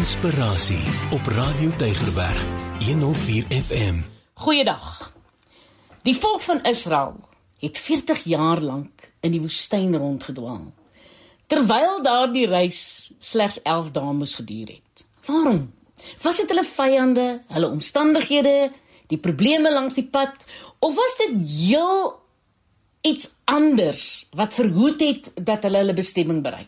Inspirasie op Radio Tygerberg 104 FM. Goeiedag. Die volk van Israel het 40 jaar lank in die woestyn rondgedwaal, terwyl daardie reis slegs 11 dae moes geduur het. Waarom? Was dit hulle vyande, hulle omstandighede, die probleme langs die pad, of was dit heel iets anders wat verhoed het dat hulle bestemming bereik?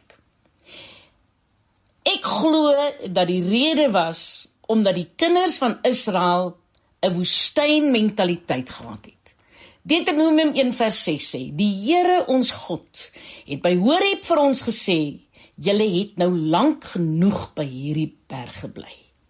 Ek glo dat die rede was omdat die kinders van Israel 'n woestynmentaliteit gehad het. Deuteronomium 1:6 sê, die Here ons God het by Horeb vir ons gesê, julle het nou lank genoeg by hierdie berg gebly.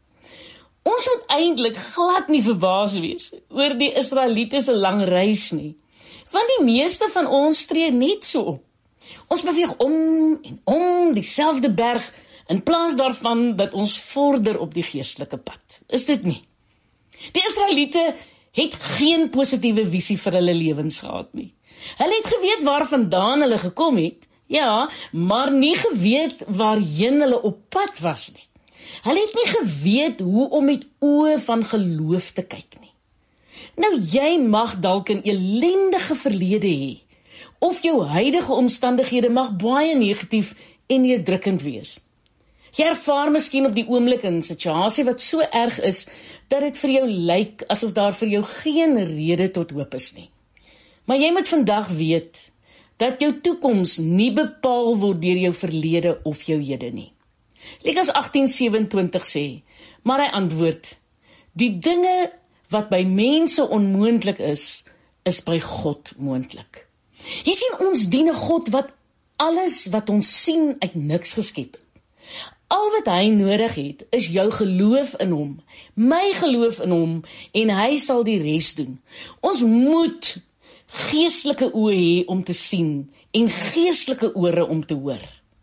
Ons moet eintlik glad nie verbaas wees oor die Israeliete se lang reis nie, want die meeste van ons tree net so op. Ons beweeg om en om dieselfde berg, in plaas daarvan dat ons vorder op die geestelike pad. Is dit nie? Die Israeliete het geen positiewe visie vir hulle lewens gehad nie. Hulle het geweet waar vandaan hulle gekom het, ja, maar nie geweet waarheen hulle op pad was nie. Hulle het nie geweet hoe om met oë van geloof te kyk nie. Nou jy mag dalk 'n ellendige verlede hê, of jou huidige omstandighede mag baie negatief en neerdrukkend wees. Jy ervaar miskien op die oomblik 'n situasie wat so erg is, dat dit vir jou lyk asof daar vir jou geen rede tot hoop is nie. Maar jy moet vandag weet, dat jou toekoms nie bepaal word deur jou verlede of jou hede nie. Lukas 18:27 sê, maar hy antwoord, die dinge wat by mense onmoontlik is by God moontlik. Jy sien, ons dien 'n God wat alles wat ons sien uit niks geskep het. Al wat hy nodig het, is jou geloof in hom, my geloof in hom, en hy sal die res doen. Ons moet geestelike oë hê om te sien, en geestelike ore om te hoor.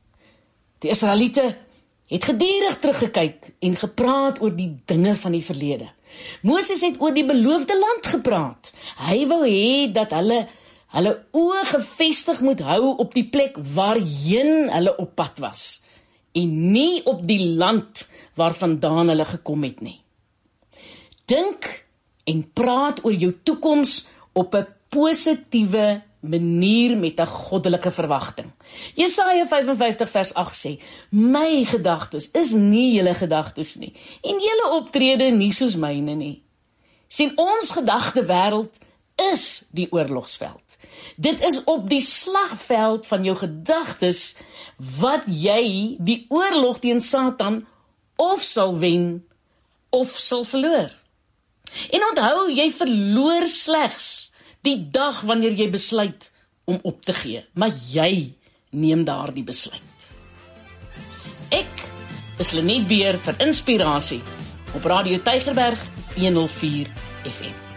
Die Israeliete het gedurig teruggekyk en gepraat oor die dinge van die verlede. Moses het oor die beloofde land gepraat. Hy wou hê dat hulle oë gefestig moet hou op die plek waarheen hulle op pad was, en nie op die land waarvandaan hulle gekom het nie. Dink en praat oor jou toekoms op 'n positiewe manier met 'n goddelike verwagting. Jesaja 55:8 sê, my gedagtes is nie julle gedagtes nie, en julle optrede nie soos myne nie. Sien, ons gedagte wêreld is die oorlogsveld. Dit is op die slagveld van jou gedagtes wat jy die oorlog teen Satan of sal wen of sal verloor. En onthou, jy verloor slegs die dag wanneer jy besluit om op te gee, maar jy neem daardie besluit. Ek is Lenet Beer vir Inspirasie op Radio Tygerberg 104 FM.